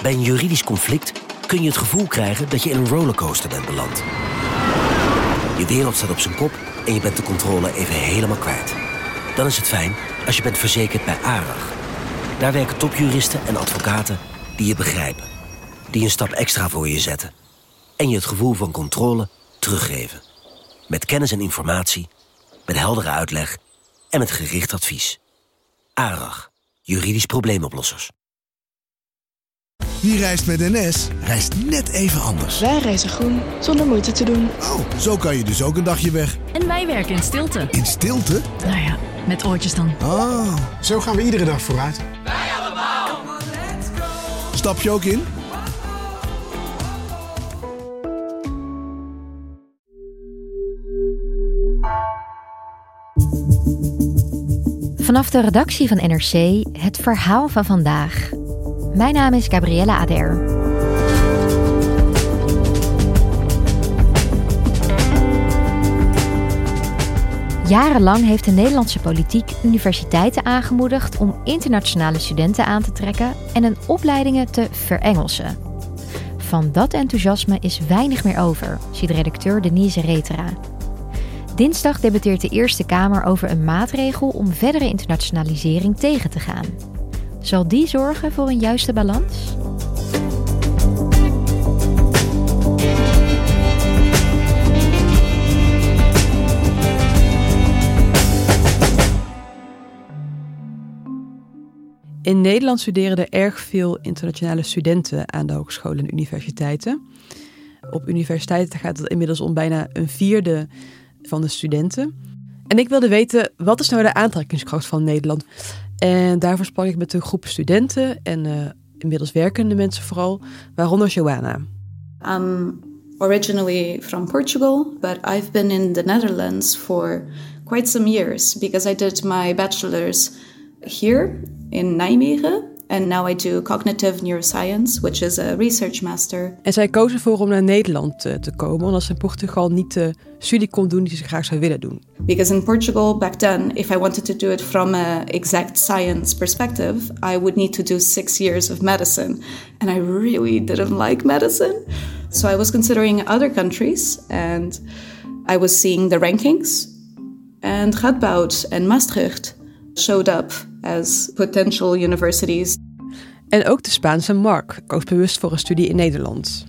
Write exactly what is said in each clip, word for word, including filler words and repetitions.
Bij een juridisch conflict kun je het gevoel krijgen dat je in een rollercoaster bent beland. Je wereld staat op zijn kop en je bent de controle even helemaal kwijt. Dan is het fijn als je bent verzekerd bij ARAG. Daar werken topjuristen en advocaten die je begrijpen. Die een stap extra voor je zetten. En je het gevoel van controle teruggeven. Met kennis en informatie, met heldere uitleg en met gericht advies. ARAG, juridisch probleemoplossers. Wie reist met N S, reist net even anders. Wij reizen groen, zonder moeite te doen. Oh, zo kan je dus ook een dagje weg. En wij werken in stilte. In stilte? Nou ja, met oortjes dan. Oh. Zo gaan we iedere dag vooruit. Wij allemaal. Stap je ook in? Vanaf de redactie van N R C het verhaal van vandaag. Mijn naam is Gabrielle Ader. Jarenlang heeft de Nederlandse politiek universiteiten aangemoedigd om internationale studenten aan te trekken en hun opleidingen te verengelsen. Van dat enthousiasme is weinig meer over, ziet redacteur Denise Retera. Dinsdag debatteert de Eerste Kamer over een maatregel om verdere internationalisering tegen te gaan. Zal die zorgen voor een juiste balans? In Nederland studeren er erg veel internationale studenten aan de hogescholen en universiteiten. Op universiteiten gaat het inmiddels om bijna een vierde van de studenten. En ik wilde weten, wat is nou de aantrekkingskracht van Nederland? En daarvoor sprak ik met een groep studenten en uh, inmiddels werkende mensen vooral, waaronder Joanna. I'm originally from Portugal, but I've been in the Netherlands for quite some years because I did my bachelor's here in Nijmegen. And now I do cognitive neuroscience, which is a research master. En zij kozen voor om naar Nederland uh, te komen, omdat ze in Portugal niet de studie kon doen die ze graag zou willen doen. Because in Portugal back then, if I wanted to do it from an exact science perspective, I would need to do six years of medicine. And I really didn't like medicine. So I was considering other countries and I was seeing the rankings. And Radboud and Maastricht showed up as potential universities. En ook de Spaanse Mark koos bewust voor een studie in Nederland.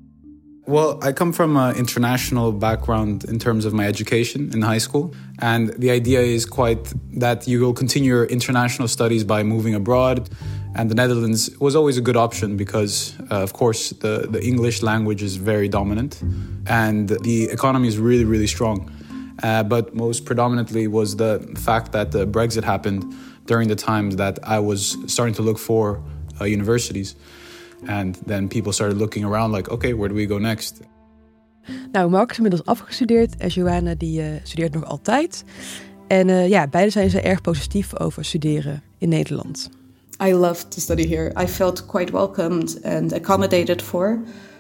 Well, I come from an international background in terms of my education in high school. And the idea is quite that you will continue your international studies by moving abroad. And the Netherlands was always a good option because, uh, of course, the, the English language is very dominant. And the economy is really, really strong. Uh, but most predominantly was the fact that the Brexit happened during the times that I was starting to look for uh, universities. And then people started looking around like, okay, where do we go next? Nou, Mark is inmiddels afgestudeerd en Joanna die uh, studeert nog altijd. En uh, ja, beide zijn ze erg positief over studeren in Nederland. I loved to study here. I felt quite welcomed and accommodated for.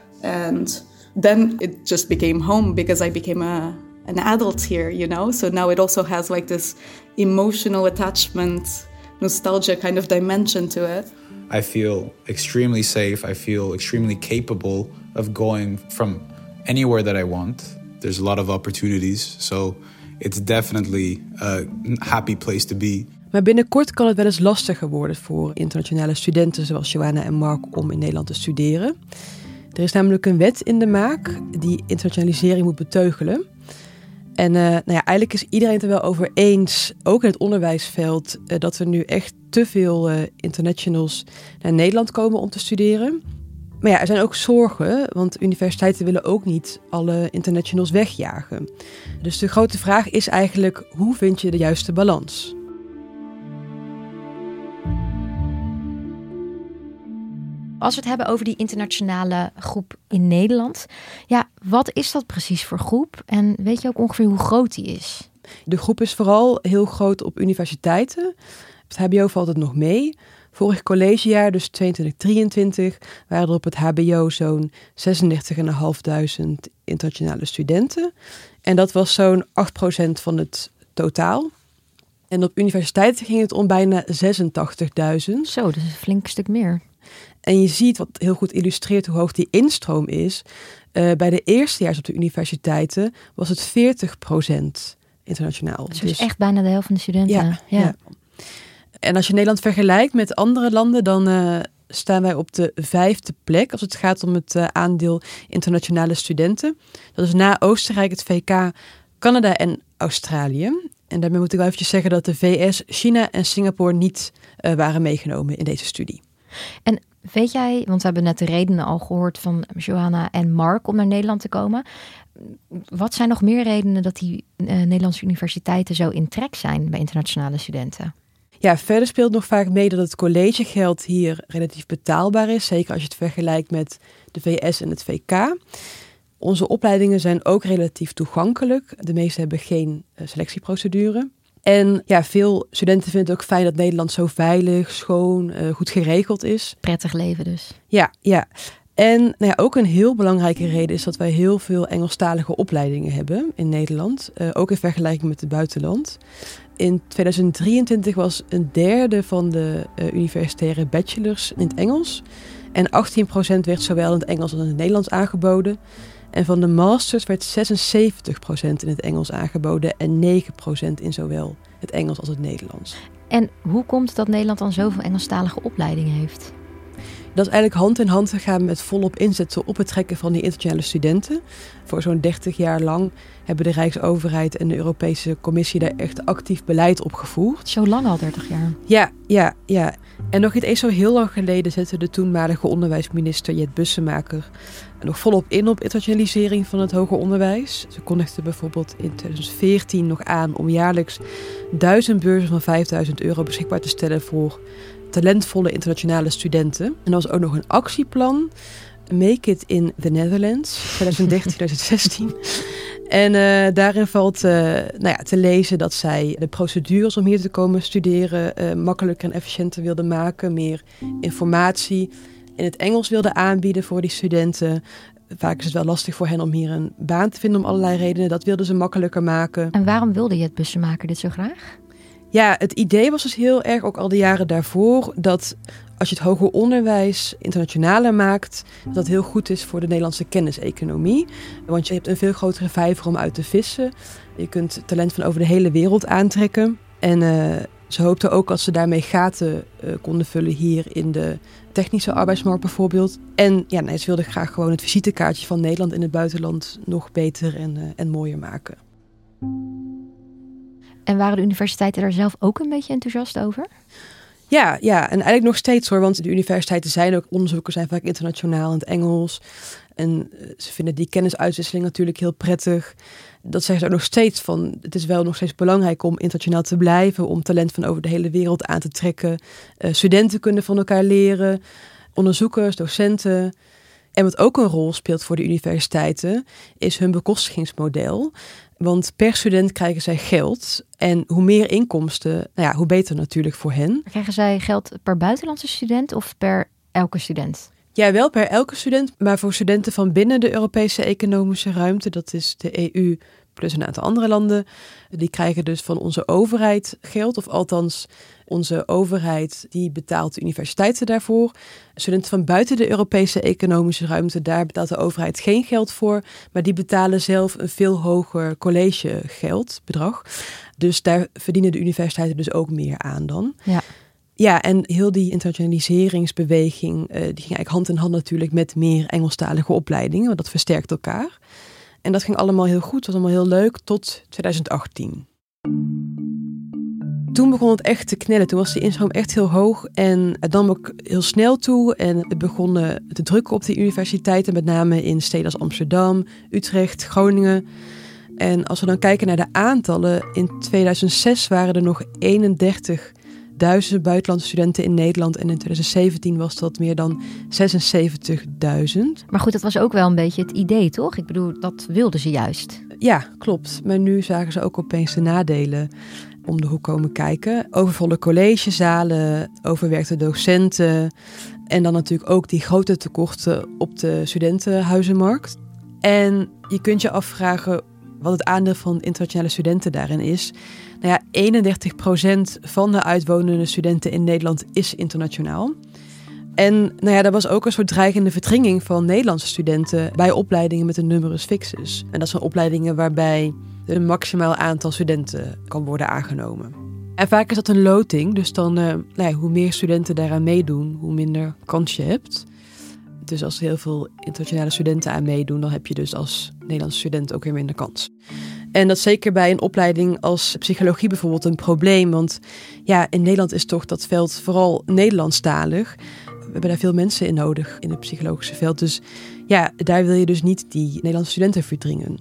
And then it just became home because I became a... an adult here, you know? So now it also has like this emotional attachment, nostalgia kind of dimension to it. I feel extremely safe. I feel extremely capable of going from anywhere that I want. There's a lot of opportunities. So it's definitely a happy place to be. Maar binnenkort kan het wel eens lastiger worden voor internationale studenten zoals Joanna en Mark om in Nederland te studeren. Er is namelijk een wet in de maak die internationalisering moet beteugelen. En uh, nou ja, eigenlijk is iedereen het er wel over eens, ook in het onderwijsveld, uh, dat er nu echt te veel uh, internationals naar Nederland komen om te studeren. Maar ja, er zijn ook zorgen, want universiteiten willen ook niet alle internationals wegjagen. Dus de grote vraag is eigenlijk, hoe vind je de juiste balans? Als we het hebben over die internationale groep in Nederland, ja, wat is dat precies voor groep? En weet je ook ongeveer hoe groot die is? De groep is vooral heel groot op universiteiten. Het H B O valt het nog mee. Vorig collegejaar, dus tweeëntwintig drieëntwintig, waren er op het H B O zo'n zesendertigduizend vijfhonderd internationale studenten. En dat was zo'n acht procent van het totaal. En op universiteiten ging het om bijna zesentachtigduizend. Zo, dat is een flink stuk meer. En je ziet, wat heel goed illustreert hoe hoog die instroom is. Uh, bij de eerstejaars op de universiteiten was het veertig procent internationaal. Dus, dus echt bijna de helft van de studenten. Ja, ja. ja. En als je Nederland vergelijkt met andere landen, dan uh, staan wij op de vijfde plek als het gaat om het uh, aandeel internationale studenten. Dat is na Oostenrijk, het V K, Canada en Australië. En daarmee moet ik wel eventjes zeggen dat de V S, China en Singapore niet uh, waren meegenomen in deze studie. En weet jij, want we hebben net de redenen al gehoord van Johanna en Mark om naar Nederland te komen. Wat zijn nog meer redenen dat die uh, Nederlandse universiteiten zo in trek zijn bij internationale studenten? Ja, verder speelt nog vaak mee dat het collegegeld hier relatief betaalbaar is. Zeker als je het vergelijkt met de V S en het V K. Onze opleidingen zijn ook relatief toegankelijk. De meeste hebben geen uh, selectieprocedure. En ja, veel studenten vinden het ook fijn dat Nederland zo veilig, schoon, uh, goed geregeld is. Prettig leven dus. Ja, ja. En nou ja, ook een heel belangrijke reden is dat wij heel veel Engelstalige opleidingen hebben in Nederland. Uh, ook in vergelijking met het buitenland. In tweeduizend drieëntwintig was een derde van de uh, universitaire bachelors in het Engels. En achttien procent werd zowel in het Engels als in het Nederlands aangeboden. En van de masters werd zesenzeventig procent in het Engels aangeboden en negen procent in zowel het Engels als het Nederlands. En hoe komt het dat Nederland dan zoveel Engelstalige opleidingen heeft? Dat is eigenlijk hand in hand gegaan met volop inzetten op het trekken van die internationale studenten. Voor zo'n dertig jaar lang hebben de Rijksoverheid en de Europese Commissie daar echt actief beleid op gevoerd. Zo lang al, dertig jaar? Ja, ja, ja. En nog niet eens zo heel lang geleden zette de toenmalige onderwijsminister Jet Bussemaker nog volop in op internationalisering van het hoger onderwijs. Ze kondigde bijvoorbeeld in tweeduizend veertien nog aan om jaarlijks duizend beurzen van vijfduizend euro beschikbaar te stellen voor talentvolle internationale studenten. En er was ook nog een actieplan, Make It in the Netherlands, tweeduizend dertien tot tweeduizend zestien. En uh, daarin valt uh, nou ja, te lezen dat zij de procedures om hier te komen studeren uh, makkelijker en efficiënter wilden maken, meer informatie in het Engels wilden aanbieden voor die studenten. Vaak is het wel lastig voor hen om hier een baan te vinden om allerlei redenen. Dat wilden ze makkelijker maken. En waarom wilde Jet Bussemaker dit zo graag? Ja, het idee was dus heel erg, ook al de jaren daarvoor, dat als je het hoger onderwijs internationaler maakt, dat dat heel goed is voor de Nederlandse kenniseconomie. Want je hebt een veel grotere vijver om uit te vissen. Je kunt talent van over de hele wereld aantrekken. En uh, ze hoopten ook als ze daarmee gaten uh, konden vullen hier in de technische arbeidsmarkt bijvoorbeeld. En ja, nee, ze wilden graag gewoon het visitekaartje van Nederland in het buitenland nog beter en, uh, en mooier maken. En waren de universiteiten daar zelf ook een beetje enthousiast over? Ja, ja, en eigenlijk nog steeds hoor, want de universiteiten zijn ook, onderzoekers zijn vaak internationaal in het Engels. En ze vinden die kennisuitwisseling natuurlijk heel prettig. Dat zeggen ze ook nog steeds van, het is wel nog steeds belangrijk om internationaal te blijven, om talent van over de hele wereld aan te trekken. Uh, studenten kunnen van elkaar leren, onderzoekers, docenten. En wat ook een rol speelt voor de universiteiten, is hun bekostigingsmodel. Want per student krijgen zij geld. En hoe meer inkomsten, nou ja, hoe beter natuurlijk voor hen. Krijgen zij geld per buitenlandse student of per elke student? Ja, wel per elke student. Maar voor studenten van binnen de Europese economische ruimte, dat is de E U plus een aantal andere landen, die krijgen dus van onze overheid geld. Of althans, onze overheid die betaalt de universiteiten daarvoor. Studenten van buiten de Europese economische ruimte, daar betaalt de overheid geen geld voor. Maar die betalen zelf een veel hoger collegegeldbedrag. Dus daar verdienen de universiteiten dus ook meer aan dan. Ja. Ja, en heel die internationaliseringsbeweging, uh, die ging eigenlijk hand in hand natuurlijk met meer Engelstalige opleidingen. Want dat versterkt elkaar. En dat ging allemaal heel goed, was allemaal heel leuk, tot tweeduizend achttien. Toen begon het echt te knellen. Toen was de instroom echt heel hoog en het nam ook heel snel toe. En het begon te drukken op de universiteiten, met name in steden als Amsterdam, Utrecht, Groningen. En als we dan kijken naar de aantallen, in tweeduizend zes waren er nog eenendertigduizend buitenlandse studenten in Nederland. En in tweeduizend zeventien was dat meer dan zesenzeventigduizend. Maar goed, dat was ook wel een beetje het idee, toch? Ik bedoel, dat wilden ze juist. Ja, klopt. Maar nu zagen ze ook opeens de nadelen om de hoek komen kijken. Overvolle collegezalen, overwerkte docenten en dan natuurlijk ook die grote tekorten op de studentenhuizenmarkt. En je kunt je afvragen wat het aandeel van internationale studenten daarin is. Nou ja, eenendertig procent van de uitwonende studenten in Nederland is internationaal. En nou ja, er was ook een soort dreigende verdringing van Nederlandse studenten bij opleidingen met een numerus fixus. En dat zijn opleidingen waarbij een maximaal aantal studenten kan worden aangenomen. En vaak is dat een loting, dus dan, uh, nou ja, hoe meer studenten daaraan meedoen, hoe minder kans je hebt. Dus als er heel veel internationale studenten aan meedoen, dan heb je dus als Nederlandse student ook weer minder kans. En dat is zeker bij een opleiding als psychologie bijvoorbeeld een probleem. Want ja, in Nederland is toch dat veld vooral Nederlandstalig. We hebben daar veel mensen in nodig in het psychologische veld. Dus ja, daar wil je dus niet die Nederlandse studenten verdringen.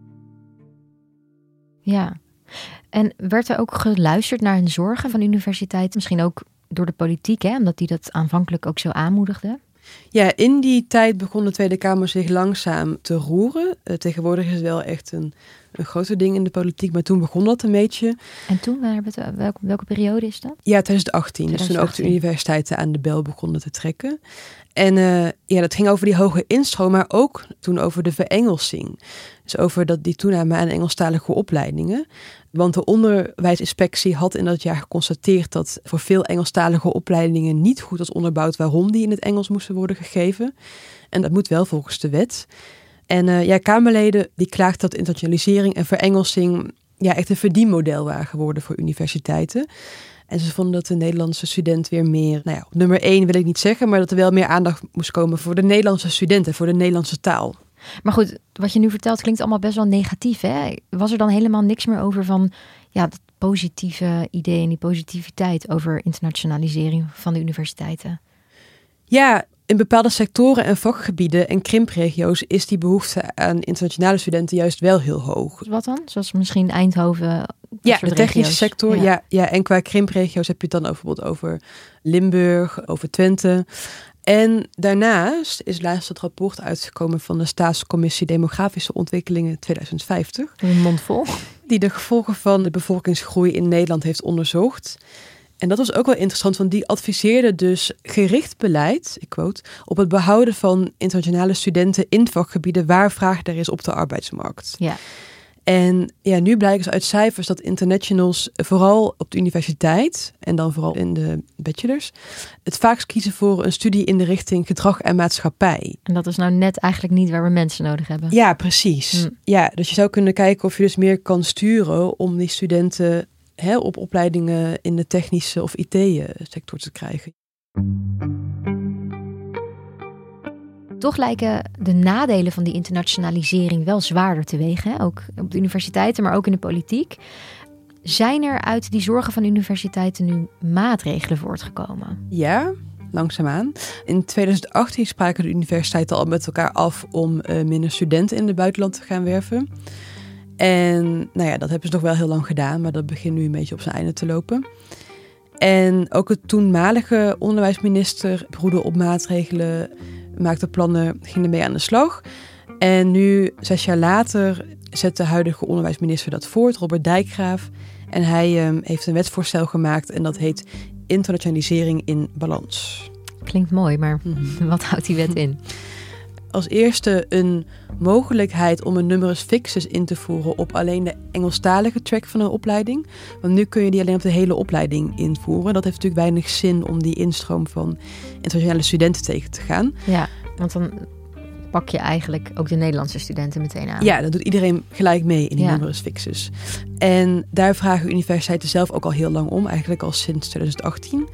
Ja, en werd er ook geluisterd naar hun zorgen van de universiteit? Misschien ook door de politiek, hè? Omdat die dat aanvankelijk ook zo aanmoedigde? Ja, in die tijd begon de Tweede Kamer zich langzaam te roeren. Uh, tegenwoordig is het wel echt een, een groter ding in de politiek, maar toen begon dat een beetje. En toen, welke, welke periode is dat? Ja, twintig achttien. Dus toen ook de universiteiten aan de bel begonnen te trekken. En uh, ja, dat ging over die hoge instroom, maar ook toen over de verengelsing. Dus over dat, die toename aan Engelstalige opleidingen. Want de onderwijsinspectie had in dat jaar geconstateerd dat voor veel Engelstalige opleidingen niet goed was onderbouwd waarom die in het Engels moesten worden gegeven. En dat moet wel volgens de wet. En uh, ja, Kamerleden die klaagden dat internationalisering en verengelsing ja, echt een verdienmodel waren geworden voor universiteiten. En ze vonden dat de Nederlandse student weer meer, nou ja, op nummer één wil ik niet zeggen, maar dat er wel meer aandacht moest komen voor de Nederlandse studenten, voor de Nederlandse taal. Maar goed, wat je nu vertelt klinkt allemaal best wel negatief, hè? Was er dan helemaal niks meer over van ja, dat positieve idee en die positiviteit over internationalisering van de universiteiten? Ja, in bepaalde sectoren en vakgebieden en krimpregio's is die behoefte aan internationale studenten juist wel heel hoog. Wat dan? Zoals misschien Eindhoven? Ja, de technische sector. Ja. Ja, ja, en qua krimpregio's heb je het dan bijvoorbeeld over Limburg, over Twente. En daarnaast is laatst het rapport uitgekomen van de Staatscommissie Demografische Ontwikkelingen twintig vijftig. Een mond vol. Die de gevolgen van de bevolkingsgroei in Nederland heeft onderzocht. En dat was ook wel interessant, want die adviseerde dus gericht beleid, ik quote, op het behouden van internationale studenten in vakgebieden waar vraag er is op de arbeidsmarkt. Ja. En ja, nu blijkt dus uit cijfers dat internationals vooral op de universiteit en dan vooral in de bachelors het vaakst kiezen voor een studie in de richting gedrag en maatschappij. En dat is nou net eigenlijk niet waar we mensen nodig hebben. Ja, precies. Hm. Ja, dus je zou kunnen kijken of je dus meer kan sturen om die studenten hè, op opleidingen in de technische of I T-sector te krijgen. Toch lijken de nadelen van die internationalisering wel zwaarder te wegen. Hè? Ook op de universiteiten, maar ook in de politiek. Zijn er uit die zorgen van de universiteiten nu maatregelen voortgekomen? Ja, langzaamaan. In twintig achttien spraken de universiteiten al met elkaar af om uh, minder studenten in het buitenland te gaan werven. En nou ja, dat hebben ze nog wel heel lang gedaan, maar dat begint nu een beetje op zijn einde te lopen. En ook het toenmalige onderwijsminister beroerde op maatregelen, maakte plannen, ging ermee aan de slag. En nu, zes jaar later, zet de huidige onderwijsminister dat voort, Robert Dijkgraaf. En hij um, heeft een wetsvoorstel gemaakt en dat heet Internationalisering in Balans. Klinkt mooi, maar mm-hmm. wat houdt die wet in? Als eerste een mogelijkheid om een numerus fixus in te voeren op alleen de Engelstalige track van een opleiding. Want nu kun je die alleen op de hele opleiding invoeren. Dat heeft natuurlijk weinig zin om die instroom van internationale studenten tegen te gaan. Ja, want dan pak je eigenlijk ook de Nederlandse studenten meteen aan. Ja, dat doet iedereen gelijk mee in die ja. numerus fixus. En daar vragen universiteiten zelf ook al heel lang om, eigenlijk al sinds twintig achttien.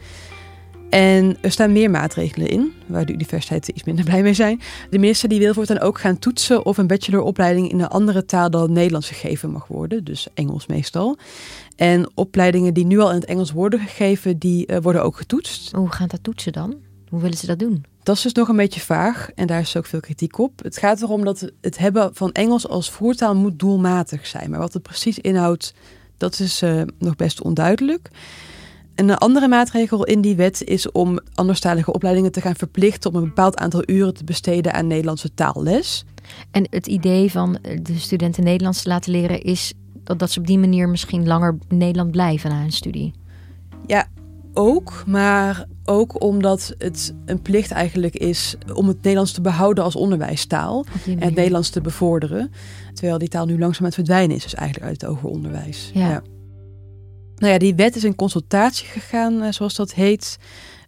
En er staan meer maatregelen in, waar de universiteiten iets minder blij mee zijn. De minister die wil voortaan ook gaan toetsen of een bacheloropleiding in een andere taal dan Nederlands gegeven mag worden. Dus Engels meestal. En opleidingen die nu al in het Engels worden gegeven, die uh, worden ook getoetst. Hoe gaat dat toetsen dan? Hoe willen ze dat doen? Dat is dus nog een beetje vaag en daar is ook veel kritiek op. Het gaat erom dat het hebben van Engels als voertaal moet doelmatig zijn. Maar wat het precies inhoudt, dat is uh, nog best onduidelijk. En een andere maatregel in die wet is om anderstalige opleidingen te gaan verplichten om een bepaald aantal uren te besteden aan Nederlandse taalles. En het idee van de studenten Nederlands te laten leren is dat, dat ze op die manier misschien langer in Nederland blijven na hun studie. Ja, ook. Maar ook omdat het een plicht eigenlijk is om het Nederlands te behouden als onderwijstaal. En het Nederlands te bevorderen. Terwijl die taal nu langzaam aan het verdwijnen is, dus eigenlijk uit het hoger onderwijs. Ja. Ja. Nou ja, die wet is in consultatie gegaan, zoals dat heet.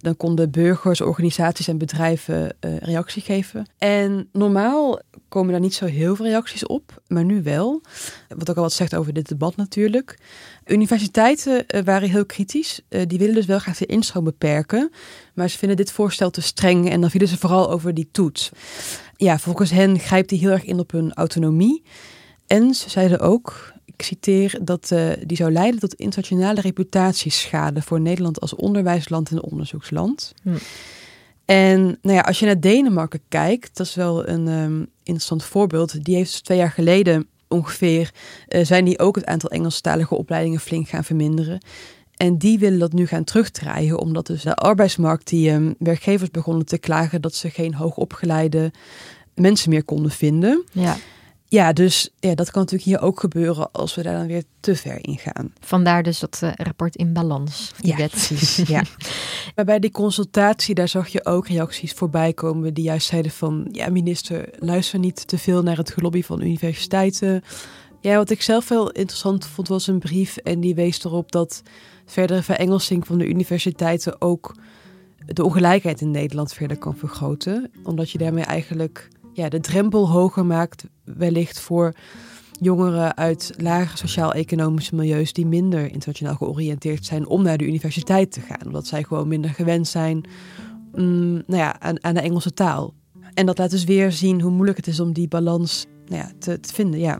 Dan konden burgers, organisaties en bedrijven uh, reactie geven. En normaal komen daar niet zo heel veel reacties op, maar nu wel. Wat ook al wat zegt over dit debat natuurlijk. Universiteiten uh, waren heel kritisch. Uh, die willen dus wel graag de instroom beperken. Maar ze vinden dit voorstel te streng en dan vielen ze vooral over die toets. Ja, volgens hen grijpt die heel erg in op hun autonomie. En ze zeiden ook, ik citeer, dat uh, die zou leiden tot internationale reputatieschade voor Nederland als onderwijsland en onderzoeksland. Hm. En nou ja, als je naar Denemarken kijkt, dat is wel een um, interessant voorbeeld. Die heeft dus twee jaar geleden ongeveer, uh, zijn die ook het aantal Engelstalige opleidingen flink gaan verminderen. En die willen dat nu gaan terugdraaien, omdat dus de arbeidsmarkt, die um, werkgevers begonnen te klagen dat ze geen hoogopgeleide mensen meer konden vinden. Ja. Ja, dus ja, dat kan natuurlijk hier ook gebeuren als we daar dan weer te ver in gaan. Vandaar dus dat uh, rapport in balans. Die ja, wet. Precies. Ja. Maar bij die consultatie, daar zag je ook reacties voorbij komen die juist zeiden van, ja minister, luister niet te veel naar het gelobby van universiteiten. Ja, wat ik zelf wel interessant vond was een brief en die wees erop dat verdere verengelsing van de universiteiten ook de ongelijkheid in Nederland verder kan vergroten. Omdat je daarmee eigenlijk ja, de drempel hoger maakt wellicht voor jongeren uit lage sociaal-economische milieus die minder internationaal georiënteerd zijn om naar de universiteit te gaan. Omdat zij gewoon minder gewend zijn mm, nou ja, aan, aan de Engelse taal. En dat laat dus weer zien hoe moeilijk het is om die balans nou ja, te, te vinden, ja.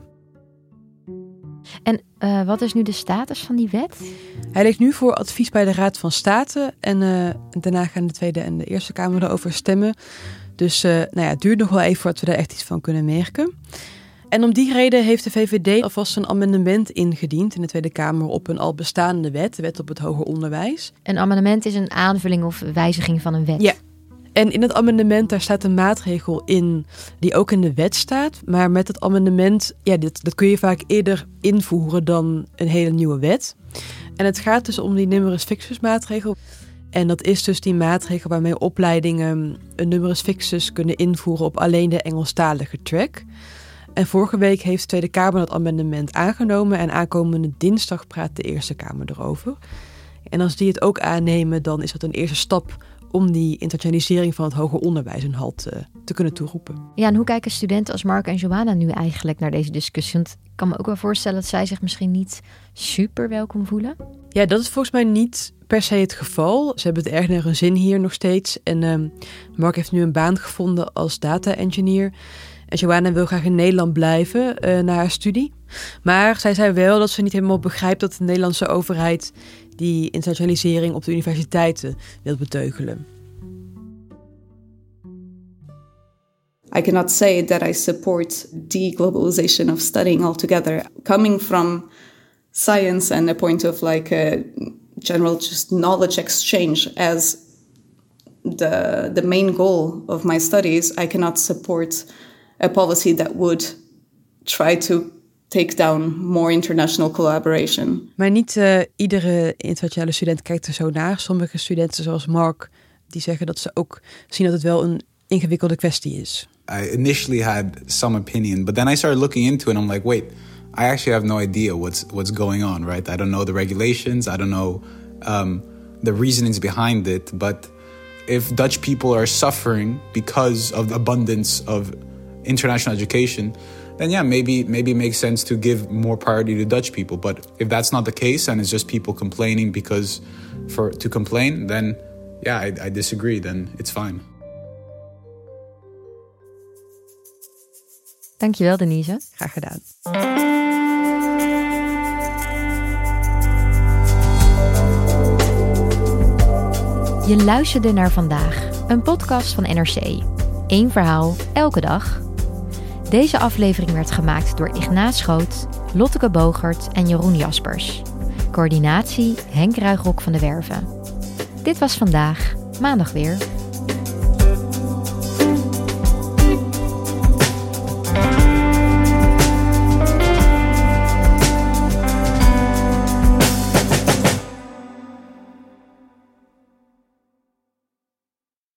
En uh, wat is nu de status van die wet? Hij ligt nu voor advies bij de Raad van State en uh, daarna gaan de Tweede en de Eerste Kamer erover stemmen. Dus uh, nou ja, het duurt nog wel even voordat we daar echt iets van kunnen merken. En om die reden heeft de V V D alvast een amendement ingediend in de Tweede Kamer op een al bestaande wet, de wet op het hoger onderwijs. Een amendement is een aanvulling of wijziging van een wet. Ja. En in het amendement daar staat een maatregel in die ook in de wet staat. Maar met het amendement, ja, dit, dat kun je vaak eerder invoeren dan een hele nieuwe wet. En het gaat dus om die numerus fixus maatregel. En dat is dus die maatregel waarmee opleidingen een numerus fixus kunnen invoeren op alleen de Engelstalige track. En vorige week heeft de Tweede Kamer dat amendement aangenomen en aankomende dinsdag praat de Eerste Kamer erover. En als die het ook aannemen, dan is dat een eerste stap om die internationalisering van het hoger onderwijs een halt uh, te kunnen toeroepen. Ja, en hoe kijken studenten als Mark en Joanna nu eigenlijk naar deze discussie? Want ik kan me ook wel voorstellen dat zij zich misschien niet super welkom voelen. Ja, dat is volgens mij niet per se het geval. Ze hebben het erg naar hun zin hier nog steeds. En um, Mark heeft nu een baan gevonden als data engineer. En Joanna wil graag in Nederland blijven uh, na haar studie. Maar zij zei wel dat ze niet helemaal begrijpt dat de Nederlandse overheid die internationalisering op de universiteiten wil beteugelen. I cannot say that I support deglobalization of studying altogether. Coming from science and a point of like a general just knowledge exchange as the the main goal of my studies, I cannot support a policy that would try to take down more international collaboration. Maar niet uh, iedere internationale student kijkt er zo naar. Sommige studenten zoals Mark, die zeggen dat ze ook zien dat het wel een ingewikkelde kwestie is. I initially had some opinion, but then I started looking into it and I'm like, wait, I actually have no idea what's what's going on, right? I don't know the regulations, I don't know um, the reasonings behind it, but if Dutch people are suffering because of the abundance of international education, then yeah, maybe maybe it makes sense to give more priority to Dutch people. But if that's not the case and it's just people complaining because for to complain, then yeah, I, I disagree. Then it's fine. Dankjewel, Denise. Graag gedaan. Je luisterde naar Vandaag, een podcast van N R C. Eén verhaal, elke dag. Deze aflevering werd gemaakt door Ignaat Schoot, Lotteke Bogert en Jeroen Jaspers. Coördinatie Henk Ruigrok van de Werven. Dit was Vandaag, maandag weer.